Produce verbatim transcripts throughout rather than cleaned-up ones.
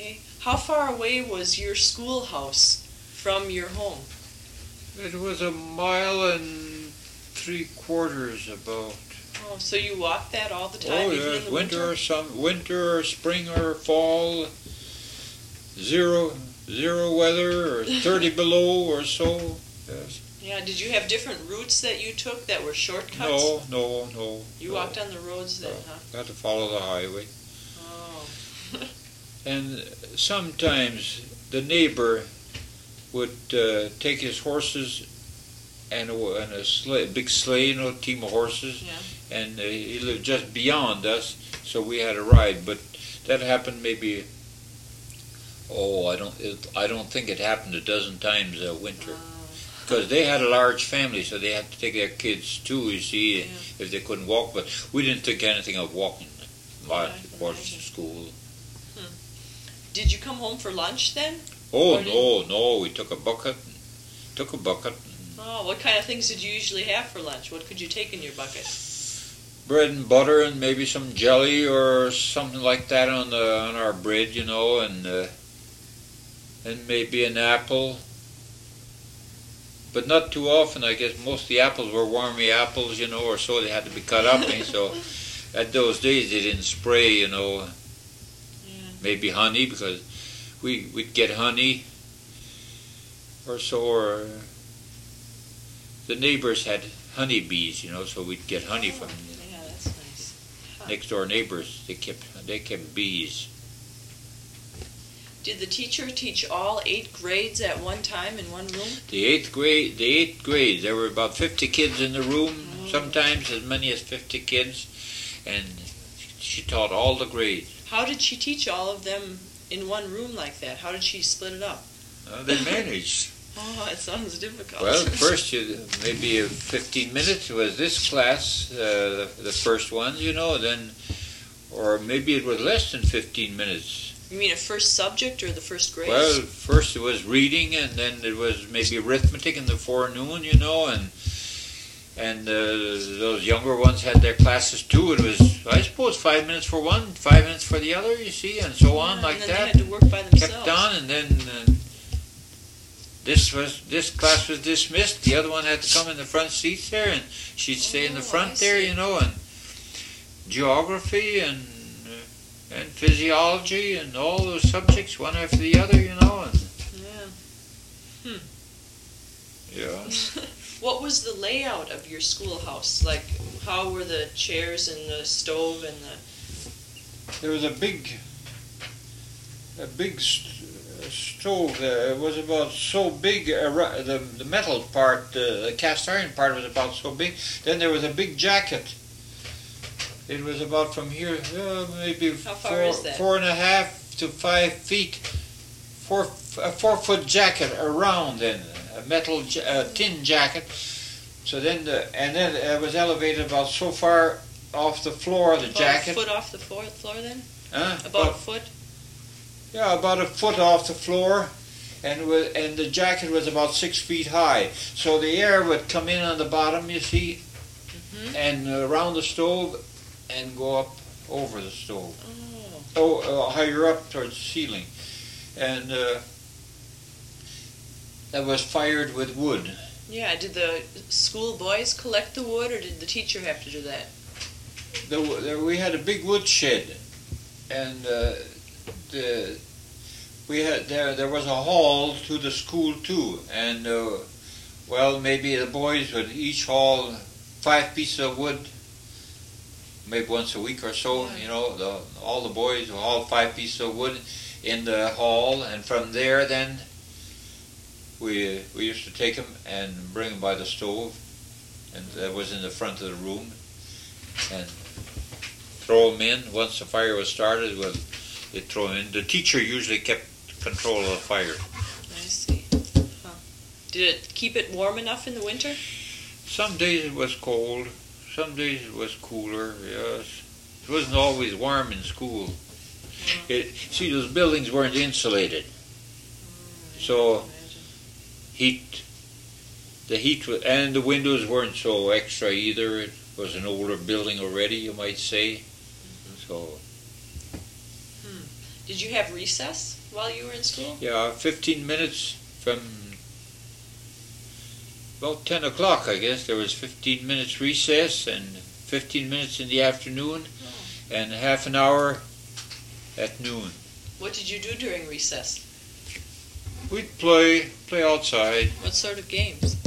Okay. How far away was your schoolhouse from your home? It was a mile and three quarters about. Oh, so you walked that all the time? Oh even yes, in the winter, winter or some winter or spring or fall, zero zero weather or thirty below or so. Yes. Yeah. Did you have different routes that you took that were shortcuts? No, no, no. You no. walked on the roads then, No, huh? had to follow the highway. Oh. And sometimes the neighbor would uh, take his horses and a, and a sleigh, big sleigh, you know, team of horses, Yeah. and uh, he lived just beyond us, so we had a ride. But that happened maybe. Oh, I don't. It, I don't think it happened a dozen times a winter, Oh. because they had a large family, so they had to take their kids too. You see, Yeah. if they couldn't walk, but we didn't think anything of walking miles I can towards imagine. school. Did you come home for lunch then? Oh Or did- no, no, we took a bucket, took a bucket, Oh, what kind of things did you usually have for lunch? What could you take in your bucket? bread and butter, and maybe some jelly or something like that on the on our bread, you know, and uh, and maybe an apple. But not too often. I guess most of the apples were wormy apples, you know, or so they had to be cut up. eh, So at those days they didn't spray, you know. Yeah. Maybe honey, because we we'd get honey or so, or the neighbors had honeybees, you know, so we'd get honey from Yeah, that's nice. Huh. next door neighbors. They kept they kept bees. Did the teacher teach all eight grades at one time in one room? The eighth grade, the eighth grade, there were about fifty kids in the room. Oh. Sometimes as many as fifty kids, and she taught all the grades. How did she teach all of them in one room like that? How did she split it up? Uh, they managed. Oh, it sounds difficult. Well, first you maybe uh, fifteen minutes was this class, uh, the, the first ones, you know. Then, or maybe it was less than fifteen minutes. You mean a first subject or the first grade? Well, first it was reading, and then it was maybe arithmetic in the forenoon, you know, and and uh, those younger ones had their classes too. It was, I suppose, five minutes for one, five minutes for the other, you see, and so on, Yeah, like and then that. They had to work by themselves. Kept on, and then uh, this was this class was dismissed. The other one had to come in the front seats there, and she'd stay in the Oh, front I there, see. you know, and geography and uh, and physiology and all those subjects, one after the other, you know, and Yeah. yeah. What was the layout of your schoolhouse? Like, how were the chairs and the stove and the... There was a big, a big st- uh, stove there. It was about so big. Uh, ru- the the metal part, uh, the cast iron part, was about so big. Then there was a big jacket. It was about from here, uh, maybe How far four, is that? four and a half to five feet. Four, a four foot jacket around, then a metal, ja- uh, tin jacket. So then, the, and then it was elevated about so far off the floor, the About jacket. a foot off the floor, floor then? Huh? About a foot? Yeah, about a foot off the floor, and wa- and the jacket was about six feet high. So the air would come in on the bottom, you see, Hmm? and uh, around the stove, and go up over the stove. Oh. Oh, uh, higher up towards the ceiling, and uh, that was fired with wood. Yeah, did the school boys collect the wood, or did the teacher have to do that? The, the, we had a big wood shed, and uh, the we had there there was a hall to the school too, and uh, well, maybe the boys would each haul five pieces of wood, maybe once a week or so. Yeah. You know, the, all the boys would haul five pieces of wood in the hall, and from there then we we used to take them and bring them by the stove, and that was in the front of the room, and throw them in. Once the fire was started, well, they'd throw them in. The teacher usually kept control of the fire. I see. Huh. Did it keep it warm enough in the winter? Some days it was cold, some days it was cooler, yes. It wasn't always warm in school. Mm. It, see, those buildings weren't insulated, Mm, I So- can imagine. heat, the heat, wa- and the windows weren't so extra either. It was an older building already, you might say. So, Did you have recess while you were in school? Yeah, fifteen minutes from about ten o'clock, I guess. There was fifteen minutes recess and fifteen minutes in the afternoon Oh. and half an hour at noon. What did you do during recess? We'd play, play outside. What sort of games?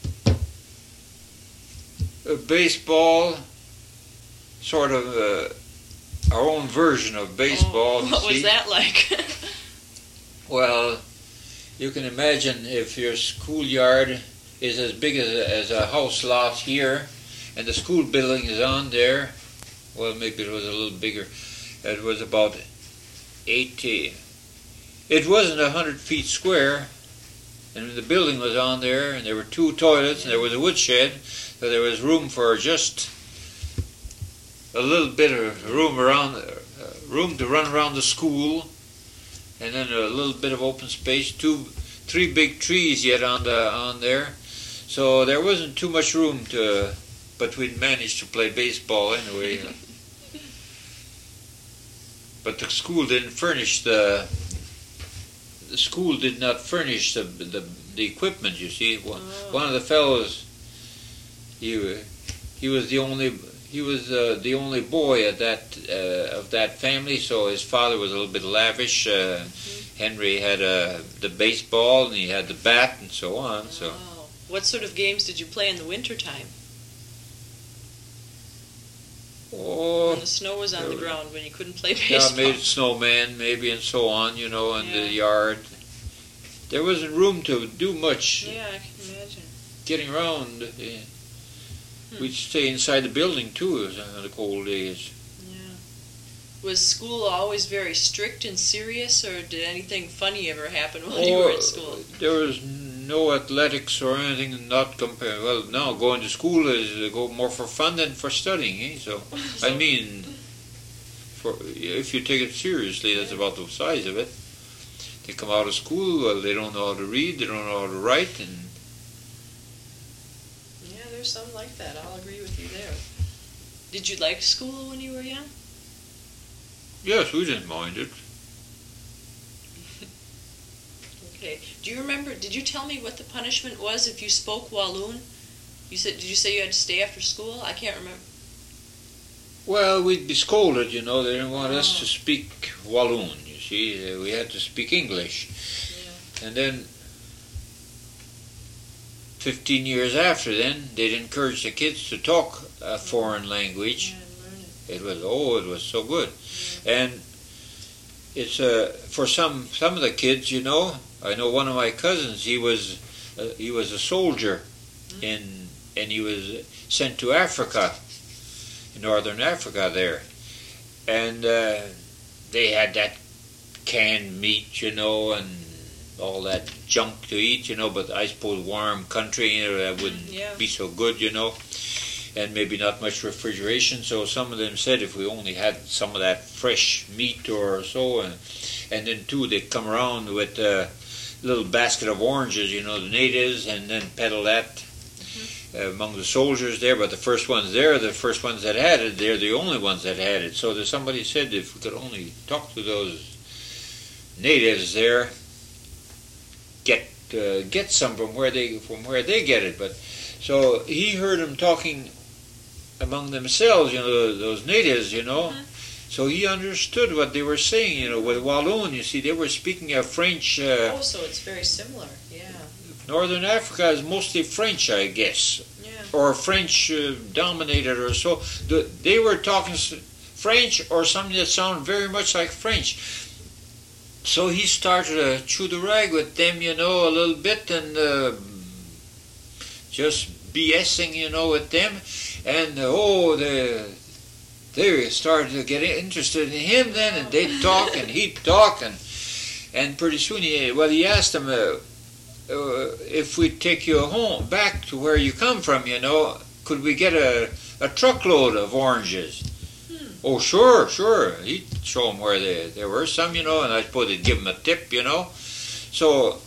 Uh, baseball, sort of uh, our own version of baseball. Oh, what see? was that like? Well, you can imagine if your schoolyard is as big as a, as a house lot here, and the school building is on there. Well, maybe it was a little bigger. It was about eighty. It wasn't a hundred feet square, and the building was on there, and there were two toilets, and there was a woodshed, so there was room for just a little bit of room around, uh, room to run around the school, and then a little bit of open space. Two, three big trees yet on the on there, so there wasn't too much room to. But we'd managed to play baseball anyway. But the school didn't furnish the. The school did not furnish the the, the equipment. You see, one, Oh. one of the fellows. He he was the only he was uh, the only boy at that uh, of that family. So his father was a little bit lavish. Uh, Mm-hmm. Henry had uh, the baseball and he had the bat and so on. So Oh. What sort of games did you play in the wintertime? oh. When the snow was on the there- ground, when you couldn't play Yeah, baseball? made snowman maybe and so on, you know, in Yeah. the yard. There wasn't room to do much Yeah, I can imagine. getting around. Uh, Hmm. We'd stay inside the building too in the cold days. Yeah. Was school always very strict and serious, or did anything funny ever happen while you were Oh, in school? there was no athletics or anything not compared. Well, now going to school is uh, go more for fun than for studying. Eh? So, I mean, for if you take it seriously, that's about the size of it. They come out of school, well, they don't know how to read, they don't know how to write, and Yeah, there's some like that. I'll agree with you there. Did you like school when you were young? yes, we didn't mind it. Okay. Do you remember, did you tell me what the punishment was if you spoke Walloon? You said, did you say you had to stay after school? I can't remember. Well, we'd be scolded, you know. They didn't want us Oh. to speak Walloon, you see. Uh, We had to speak English. Yeah. And then, fifteen years after then, they'd encourage the kids to talk a foreign language. Yeah, and learn it. It was, oh, it was so good. And it's, uh, for some some of the kids, you know, I know one of my cousins, he was, uh, he was a soldier in, and he was sent to Africa, in northern Africa there. And uh, they had that canned meat, you know, and all that junk to eat, you know, but I suppose warm country, you know, that wouldn't Yeah. be so good, you know, and maybe not much refrigeration. So some of them said if we only had some of that fresh meat or so, and, and then too they'd come around with a little basket of oranges, you know, the natives, and then peddle that uh, among the soldiers there. But the first ones there, the first ones that had it, they're the only ones that had it. So there's somebody said if we could only talk to those natives there, get uh, get some from where they from where they get it. But so he heard them talking among themselves, you know, those natives, you know. Mhm. So he understood what they were saying, you know. With Walloon, you see, they were speaking a French. Uh, Oh, so it's very similar. Yeah. Northern Africa is mostly French, I guess, Yeah. or French uh, dominated or so. The, they were talking s- French or something that sounded very much like French. So he started to chew the rag with them, you know, a little bit, and uh, just BSing, you know, with them. And uh, oh, the, they started to get interested in him then, and they'd talk and he'd talk, and and pretty soon he, well, he asked them uh, uh, if we'd take you home back to where you come from, you know, could we get a a truckload of oranges? Hmm. Oh, sure, sure. He'd show them where they, there were some, you know, and I suppose he'd give them a tip, you know. So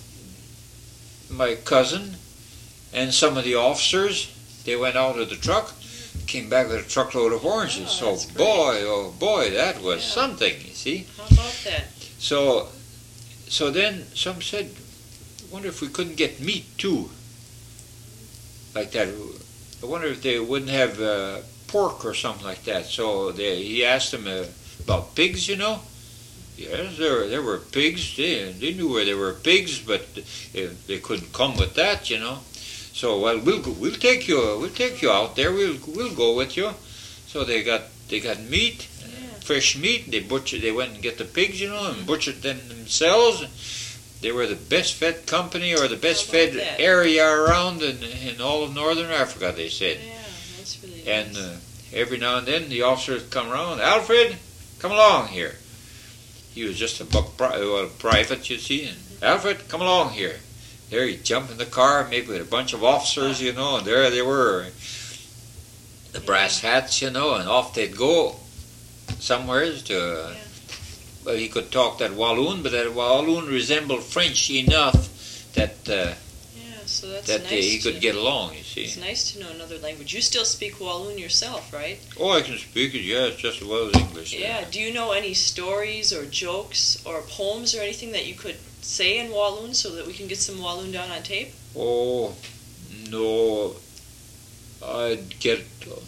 my cousin and some of the officers, they went out of the truck, came back with a truckload of oranges. Oh, so that's great. boy, oh boy, that was Yeah. something, you see. How about that? So, so then some said, I wonder if we couldn't get meat too, like that. I wonder if they wouldn't have uh, pork or something like that. So they, he asked them uh, about pigs, you know. Yes, there, there were pigs. They, they knew where there were pigs, but uh, they couldn't come with that, you know. So, well, we'll go, we'll take you we'll take you out there. We'll we'll go with you. So they got they got meat, Yeah. fresh meat. They butchered. They went and get the pigs, you know, and butchered them themselves. They were the best fed company or the best How about fed that? area around in in all of northern Africa. They said. Yeah, that's really And nice. uh, every now and then the officers come around. Alfred, come along here. He was just a buck pri- well, private, you see. And Alfred, come along here. There he'd jump in the car, maybe with a bunch of officers, you know, and there they were. The brass hats, you know, and off they'd go somewhere to... Uh, Yeah. Well, he could talk that Walloon, but that Walloon resembled French enough that uh, Yeah, so that's that nice. uh, he could to, get along, you see. It's nice to know another language. You still speak Walloon yourself, right? Oh, I can speak it, yes, just as well as English. Yeah. Do you know any stories or jokes or poems or anything that you could say in Walloon so that we can get some Walloon down on tape? Oh, no, I'd get,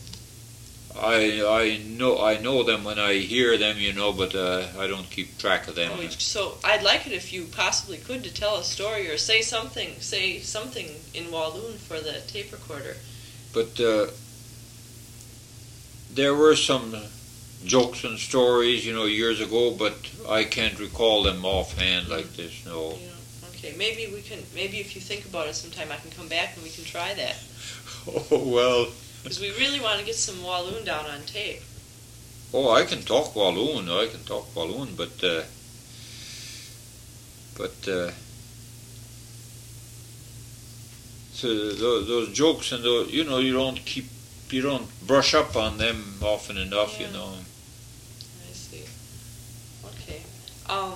I I know I know them when I hear them, you know, but uh, I don't keep track of them. Oh, so I'd like it if you possibly could to tell a story or say something, say something in Walloon for the tape recorder. But uh, there were some jokes and stories, you know, years ago, but I can't recall them offhand like this, no. You know, okay, maybe we can. Maybe if you think about it sometime, I can come back and we can try that. Oh, well, Because we really want to get some Walloon down on tape. oh, I can talk Walloon, I can talk Walloon, but, uh, but, uh, so those, those jokes and those, you know, you don't keep, you don't brush up on them often enough, Yeah. you know. I see. Okay. Um,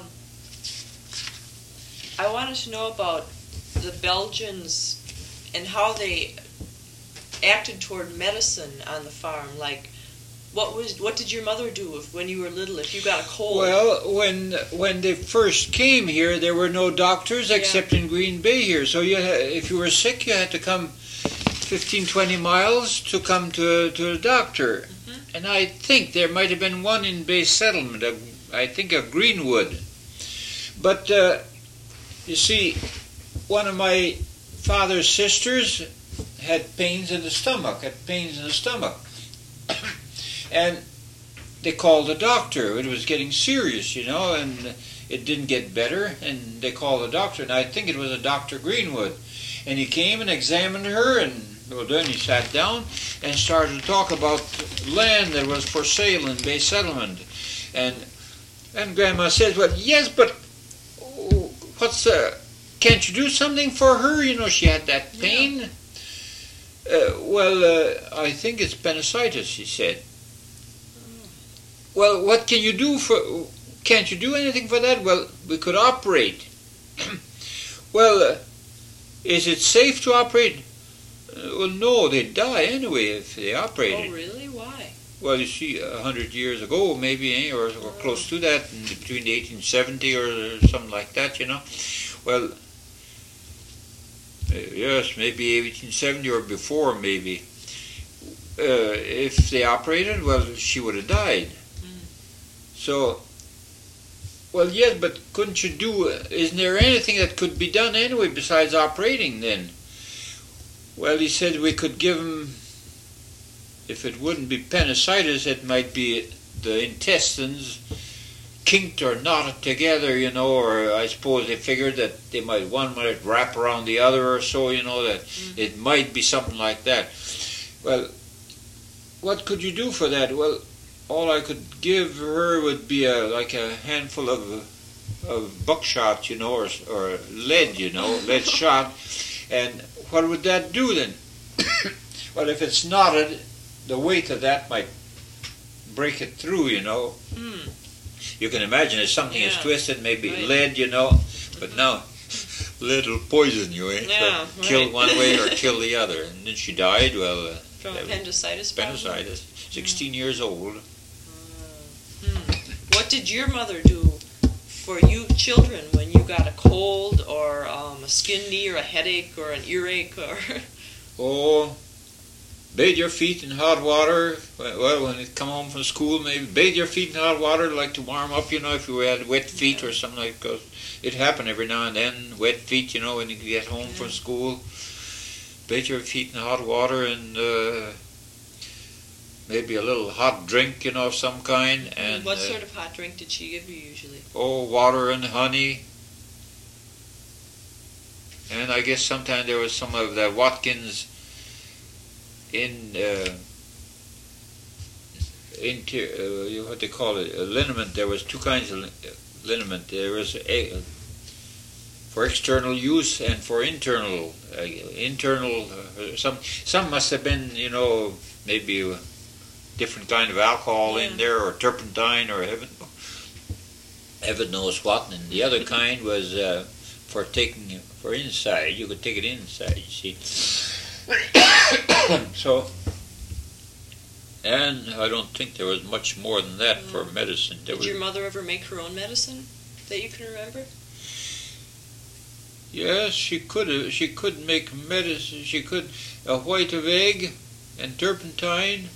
I wanted to know about the Belgians and how they acted toward medicine on the farm. Like, what was what did your mother do if, when you were little? If you got a cold? Well, when when they first came here, there were no doctors Yeah. except in Green Bay here. So you, ha- if you were sick, you had to come fifteen, twenty miles to come to to a doctor. Mhm. And I think there might have been one in Bay Settlement. A, I think of Greenwood. But uh, you see, one of my father's sisters had pains in the stomach. Had pains in the stomach. And they called the doctor. It was getting serious, you know, and it didn't get better. And they called the doctor, and I think it was a Doctor Greenwood. And he came and examined her, and well, then he sat down and started to talk about land that was for sale in Bay Settlement. And and Grandma says, "Well, yes, but oh, what's uh, can't you do something for her? You know, she had that pain." Yeah. Uh, well, uh, I think it's appendicitis, she said. Well, what can you do for... Can't you do anything for that? Well, we could operate. Well, uh, is it safe to operate? Uh, well, no, they'd die anyway if they operated. Oh, really? Why? Well, you see, a hundred years ago, maybe, eh, or, or close to that, in between the eighteen seventy or something like that, you know. Well, uh, yes, maybe eighteen seventy or before, maybe. Uh, if they operated, well, she would have died. So, well, yes, but couldn't you do, isn't there anything that could be done anyway besides operating then? Well, he said we could give him, if it wouldn't be appendicitis, it might be the intestines kinked or knotted together, you know, or I suppose they figured that they might, one might wrap around the other or so, you know, that mm. it might be something like that. Well, what could you do for that? Well, all I could give her would be a, like a handful of of buckshot, you know, or, or lead, you know, lead shot. And what would that do then? Well, if it's knotted, the weight of that might break it through, you know. Mm. You can imagine if something Yeah. is twisted, maybe Right. lead, you know. But now, lead will poison you, eh? Yeah, So kill right. one way or kill the other. And then she died, well, uh, From that was appendicitis? probably? appendicitis, sixteen years old. Hmm. What did your mother do for you children when you got a cold or um, a skin knee or a headache or an earache or? Oh, bathe your feet in hot water. Well, when you come home from school, maybe bathe your feet in hot water, like to warm up, you know, if you had wet feet or something like that. It happened every now and then, wet feet, you know, when you get home Yeah. from school. Bathe your feet in hot water and uh, maybe a little hot drink, you know, of some kind. And what uh, sort of hot drink did she give you usually? Oh, water and honey. And I guess sometimes there was some of that Watkins in uh, inter, uh, what they call it, a liniment. There was two kinds of liniment. There was a, for external use and for internal. Uh, internal. Uh, some some must have been, you know, maybe a different kind of alcohol Yeah. in there, or turpentine, or heaven heaven knows what. And the other kind was uh, for taking for inside. You could take it inside. You see. So, and I don't think there was much more than that for medicine. There Did was, your mother ever make her own medicine that you can remember? yes, she could. She could make medicine. She could a white of egg and turpentine,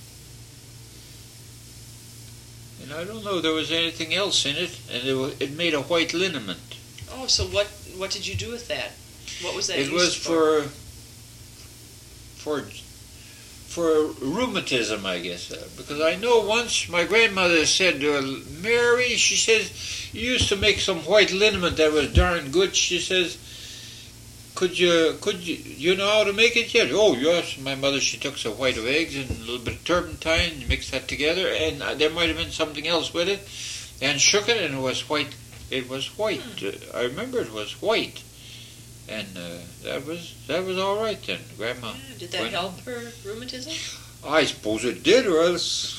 and I don't know if there was anything else in it. And it, wa- it made a white liniment. Oh, so what what did you do with that? What was that It used was for for for rheumatism, I guess, uh, because I know once my grandmother said, uh, Mary, she says, you used to make some white liniment that was darn good. She says, could you could you you know how to make it yet? Oh yes, my mother, she took some white of eggs and a little bit of turpentine and mixed that together, and uh, there might have been something else with it, and shook it, and it was white. It was white. Hmm. Uh, I remember it was white. And uh, that was that was all right then, Grandma. Yeah, did that went help home. her rheumatism? I suppose it did, or else.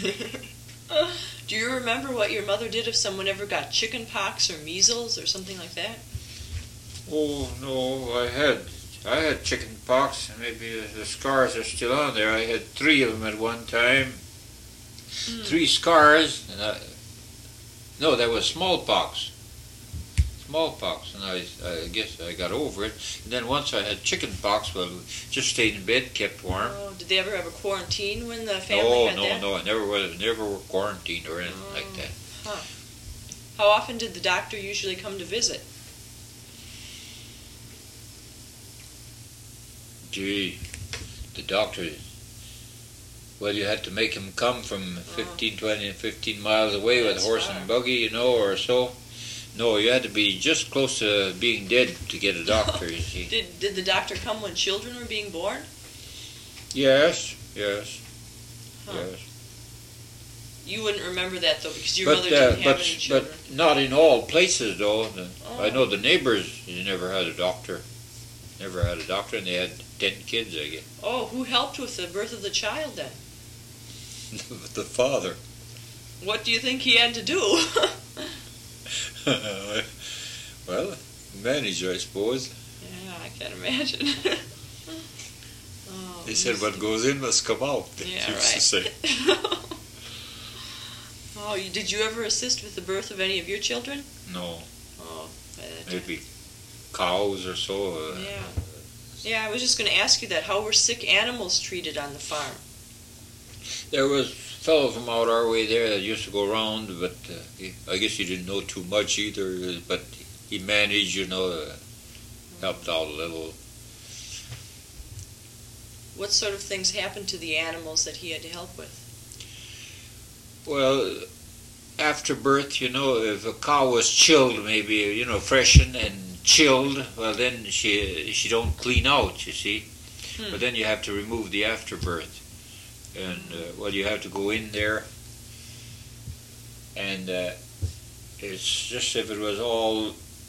Do you remember what your mother did if someone ever got chicken pox or measles or something like that? Oh no, I had I had chicken pox. Maybe the scars are still on there. I had three of them at one time. Mm. Three scars, and I, no, that was smallpox. Smallpox, and I, I guess I got over it. And then once I had chicken pox, well, just stayed in bed, kept warm. Oh, did they ever have a quarantine when the family No, had no, that? no, I never was, never were quarantined or anything Oh. like that. Huh. How often did the doctor usually come to visit? Gee, the doctor, well, you had to make him come from fifteen, twenty, fifteen miles away with That's a horse far. and buggy, you know, or so. No, you had to be just close to being dead to get a doctor, you see. Did did the doctor come when children were being born? Yes, yes, Huh. yes. You wouldn't remember that though because your But, mother uh, didn't have but, any children. but not in all places, though. The, I Oh. know the neighbors, you never had a doctor. Never had a doctor, and they had ten kids, I guess. Oh, who helped with the birth of the child then? The father. What do you think he had to do? Well, manager, I suppose. Yeah, I can imagine. Oh, They said what goes in must come out, they Yeah, used to say. Oh, you, did you ever assist with the birth of any of your children? No, Oh, by that time. maybe cows or so. Uh, Yeah. Yeah, I was just going to ask you that. How were sick animals treated on the farm? There was a fellow from out our way there that used to go around, but uh, he, I guess he didn't know too much either, uh, but he managed, you know, uh, helped out a little. What sort of things happened to the animals that he had to help with? Well, after birth, you know, if a cow was chilled, maybe, you know, freshened and chilled, well, then she she don't clean out, you see. Hmm. But then you have to remove the afterbirth. And, uh, well, you have to go in there, and uh, it's just if it was all,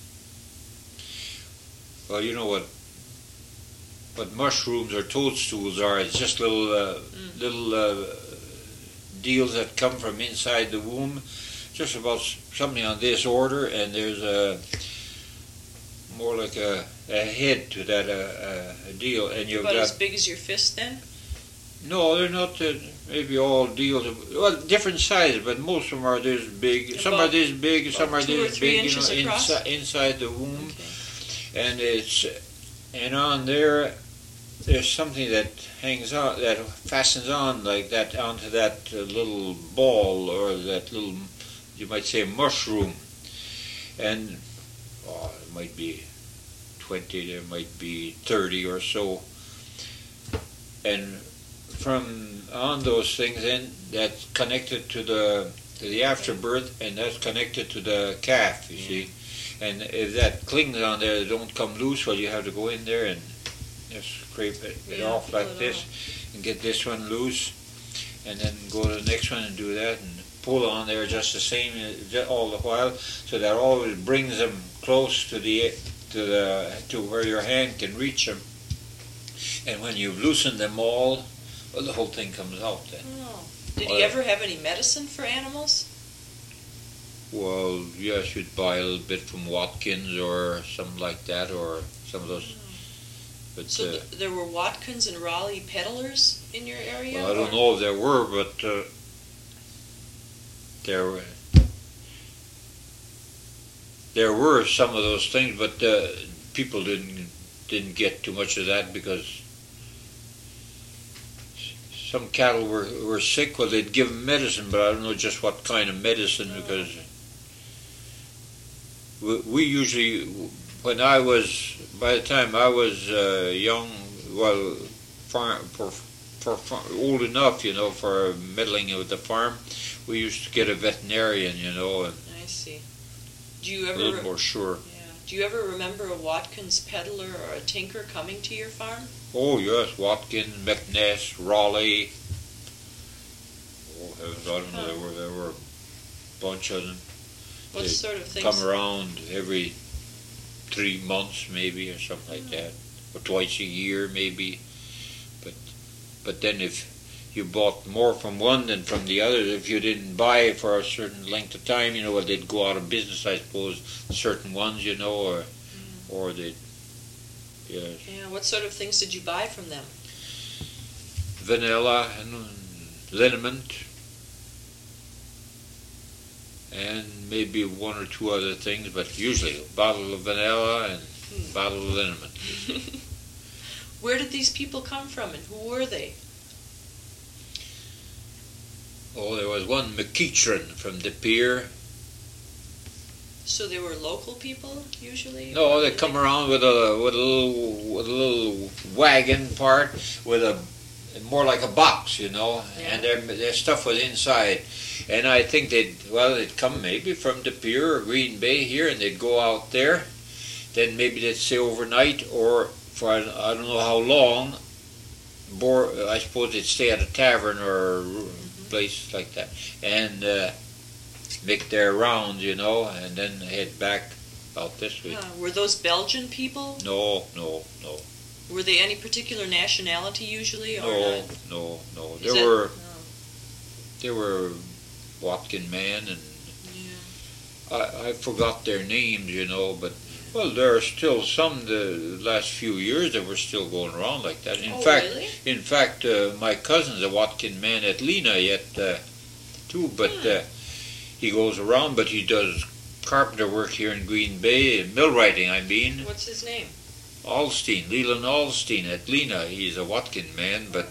well, you know what what mushrooms or toadstools are. It's just little uh, Mm. little uh, deals that come from inside the womb, just about s- something on this order, and there's a more like a, a head to that uh, uh, deal, and you've About as got big as your fist then? No, they're not. Uh, maybe all deals. Well, different sizes, but most of them are this big. Some are this big. Some are this big. You know, inside inside the womb, okay. And it's and on there, there's something that hangs on, that fastens on like that onto that uh, little ball or that little, you might say, mushroom, and oh, it might be twenty. There might be thirty or so, and from on those things, then that's connected to the to the afterbirth, and that's connected to the calf. You yeah. see, and if that clings on there, it don't come loose. Well, you have to go in there and just scrape it, it yeah, off like this, off. And get this one loose, and then go to the next one and do that, and pull on there just the same all the while, so that always brings them close to the to the to where your hand can reach them. And when you've loosened them all, well, the whole thing comes out then. Oh. Did well, you ever have any medicine for animals? Well, yes, you'd buy a little bit from Watkins or something like that, or some of those. Oh. But, so uh, th there were Watkins and Raleigh peddlers in your area? Well, I don't or? know if there were, but uh, there were. There were some of those things, but uh, people didn't didn't get too much of that because some cattle were, were sick. Well, they'd give them medicine, but I don't know just what kind of medicine, oh. because we, we usually, when I was, by the time I was uh, young, well, farm, for, for, for old enough, you know, for meddling with the farm, we used to get a veterinarian, you know. And I see. Do you ever, a little more sure. Yeah. Do you ever remember a Watkins peddler or a tinker coming to your farm? Oh, yes, Watkins, McNess, Raleigh. Oh, heavens, I don't know, there were, there were a bunch of them. What They'd sort of things? Come around every three months maybe or something like that, or twice a year maybe. But but then if you bought more from one than from the other, if you didn't buy it for a certain length of time, you know, well, they'd go out of business, I suppose, certain ones, you know, or mm. or they'd, yes. Yeah, what sort of things did you buy from them? Vanilla and liniment, and maybe one or two other things, but usually a bottle of vanilla and hmm. a bottle of liniment. Where did these people come from, and who were they? Oh, there was one McEachran from De Pere. So they were local people usually? No, they come around with a with a little with a little wagon part with a more like a box, you know, yeah. and their their stuff was inside. And I think they'd well they'd come maybe from De Pere or Green Bay here, and they'd go out there. Then maybe they'd stay overnight, or for I don't know how long. Bor I suppose they'd stay at a tavern or mm-hmm. place like that, and uh, make their rounds, you know, and then head back about this way. Uh, were those Belgian people? No, no, no. Were they any particular nationality usually, or no, not? No, no, Is There that, were, no. there were Watkin men, and yeah. I, I forgot their names, you know, but, well, there are still some the last few years that were still going around like that. In oh, fact, really? In fact, uh, my cousin's a Watkin man at Lena yet, uh, too, but hmm. uh, he goes around, but he does carpenter work here in Green Bay, millwrighting, I mean. What's his name? Alstein, Leland Alstein at Lena. He's a Watkin man, but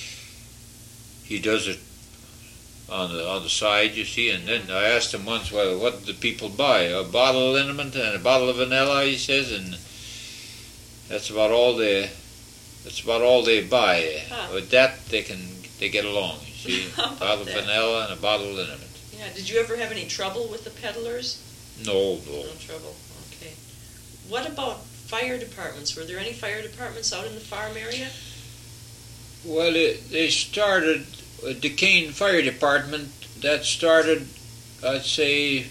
he does it on the on the side, you see. And then I asked him once, well, what do people buy? A bottle of liniment and a bottle of vanilla, he says, and that's about all they that's about all they buy. Huh. With that, they can they get along. You see, a bottle of vanilla and a bottle of liniment. Yeah. Did you ever have any trouble with the peddlers? No, no. No trouble. Okay. What about fire departments? Were there any fire departments out in the farm area? Well, it, they started, uh, Duquesne Fire Department, that started, I'd say,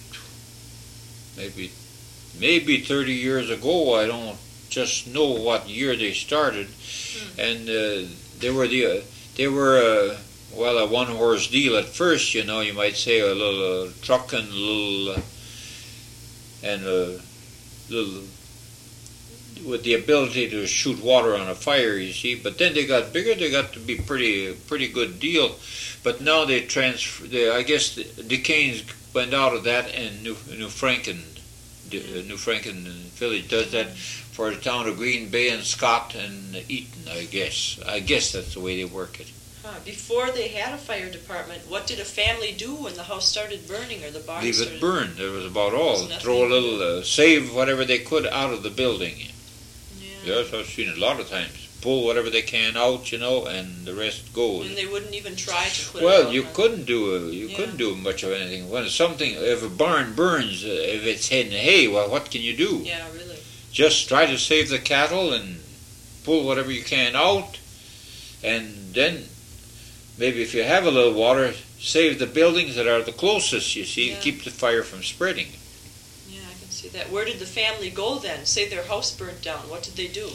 maybe maybe thirty years ago. I don't just know what year they started. Hmm. And uh, they were, the, uh, they were uh, well, a one-horse deal at first, you know, you might say, a little uh, truck and a little, uh, and a little with the ability to shoot water on a fire, you see. But then they got bigger. They got to be pretty pretty good deal. But now they transfer. They, I guess Duquesne's went out of that, and New New Franken, New Franken Village does that for the town of Green Bay and Scott and Eaton. I guess. I guess that's the way they work it. Huh. Before they had a fire department, what did a family do when the house started burning or the barn Leave started? it burn. That was about all. There's Throw a nothing- little, uh, save whatever they could out of the building. Yeah. Yes, I've seen it a lot of times. Pull whatever they can out, you know, and the rest goes. And they wouldn't even try to put it Well, out, you huh? couldn't do a, you Yeah. couldn't do much of anything. When something, if a barn burns, uh, if it's in hay, well, what can you do? Yeah, really. Just try to save the cattle and pull whatever you can out, and then maybe if you have a little water, save the buildings that are the closest. You see, Yeah. keep the fire from spreading. Yeah, I can see that. Where did the family go then? Say their house burnt down. What did they do?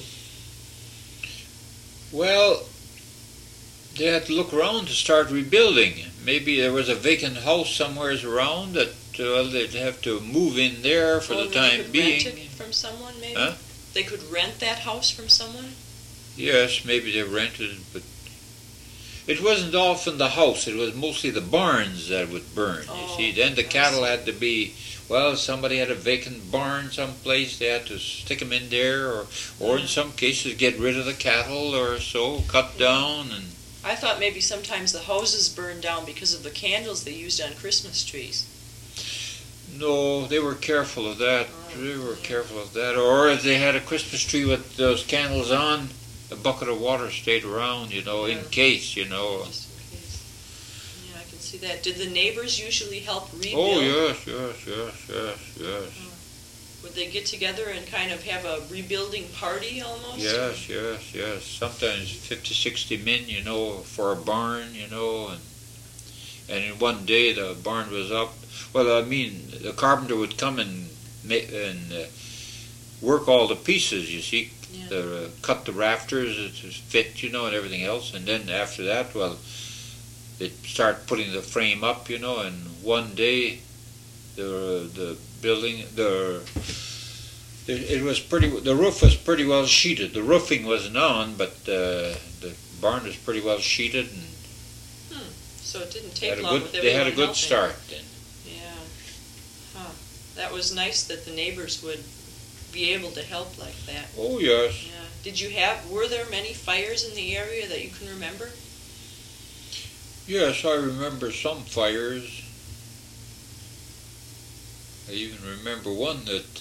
Well, they had to look around to start rebuilding. Maybe there was a vacant house somewhere around that uh, well, they'd have to move in there for Or the they time could being. rent it from someone, maybe? Huh? They could rent that house from someone? Yes, maybe they rented it, but it wasn't often the house. It was mostly the barns that would burn. Oh, you see, then the I cattle see. had to be. Well, somebody had a vacant barn someplace. They had to stick them in there, or, or in Yeah. some cases, get rid of the cattle or so, cut down and. I thought maybe sometimes the houses burned down because of the candles they used on Christmas trees. No, they were careful of that. Oh, They were yeah. careful of that. Or if they had a Christmas tree with those candles on, a bucket of water stayed around, you know, in Yeah. case, you know. Just in case. Yeah, I can see that. Did the neighbors usually help rebuild? Oh, yes, yes, yes, yes, yes. Would they get together and kind of have a rebuilding party almost? Yes, yes, yes. Sometimes fifty, sixty men, you know, for a barn, you know, and and in one day the barn was up. Well, I mean, the carpenter would come and ma- and uh, work all the pieces, you see, Yeah. the, uh, cut the rafters to fit, you know, and everything else. And then after that, well, they'd start putting the frame up, you know, and one day the the building, the it, it was pretty, the roof was pretty well sheeted. The roofing wasn't on, but uh, the barn was pretty well sheeted, and So it didn't had take a long good, with they everyone had a good helping. start then. Yeah. Huh. That was nice that the neighbors would be able to help like that. Oh, yes. Yeah. Did you have, were there many fires in the area that you can remember? Yes, I remember some fires. I even remember one that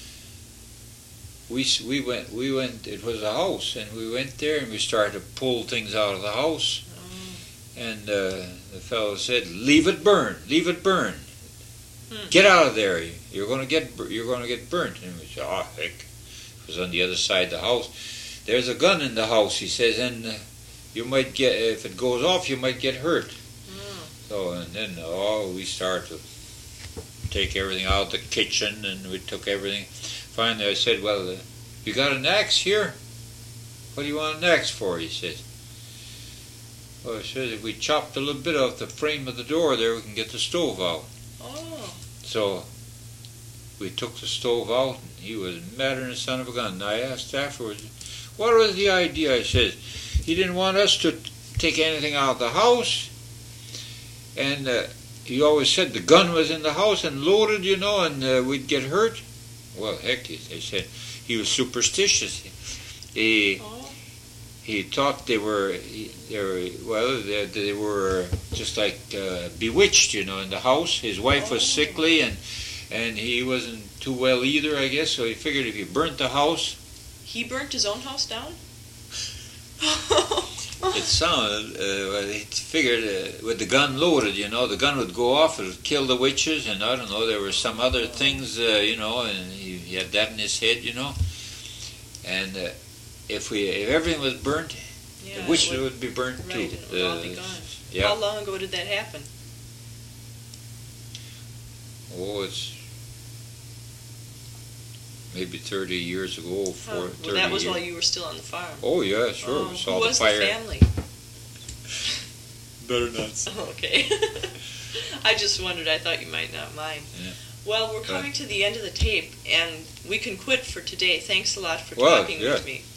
we s- we went we went. It was a house, and we went there and we started to pull things out of the house. Oh. And uh, the fellow said, "Leave it burn, leave it burn. Hmm. Get out of there. You're going to get bur- you're going to get burnt." And we said, "Oh heck!" It was on the other side of the house. There's a gun in the house, he says, and uh, you might get if it goes off, you might get hurt. Hmm. So and then oh, we started to take everything out of the kitchen, and we took everything. Finally, I said, "Well, uh, you got an axe here? What do you want an axe for?" He said. Well, I said, "If we chopped a little bit off the frame of the door there, we can get the stove out." Oh. So we took the stove out, and he was madder than the son of a gun. And I asked afterwards, "What was the idea?" I said, "He didn't want us to take anything out of the house, and uh, he always said the gun was in the house and loaded, you know, and uh, we'd get hurt." Well, heck, he, they said he was superstitious. He Oh. he thought they were he, they were well they, they were just like uh, bewitched, you know, in the house. His wife was Oh. sickly, and and he wasn't too well either, I guess. So he figured if he burnt the house, He burnt his own house down? it sounded. Uh, well, he figured uh, with the gun loaded, you know, the gun would go off, it would kill the witches, and I don't know. There were some other things, uh, you know, and he, he had that in his head, you know. And uh, if we if everything was burnt, Yeah, the witches it would, be burnt right, too. it would all be Uh, gone. yeah. How long ago did that happen? Oh, it's maybe thirty years ago, Huh. for Well, thirty that was years. while you were still on the farm. Oh, yeah, sure. Oh, we who saw the was fire. the family? Better not say. Oh, okay. I just wondered. I thought you might not mind. Yeah. Well, we're coming to the end of the tape, and we can quit for today. Thanks a lot for Well, talking good. with me.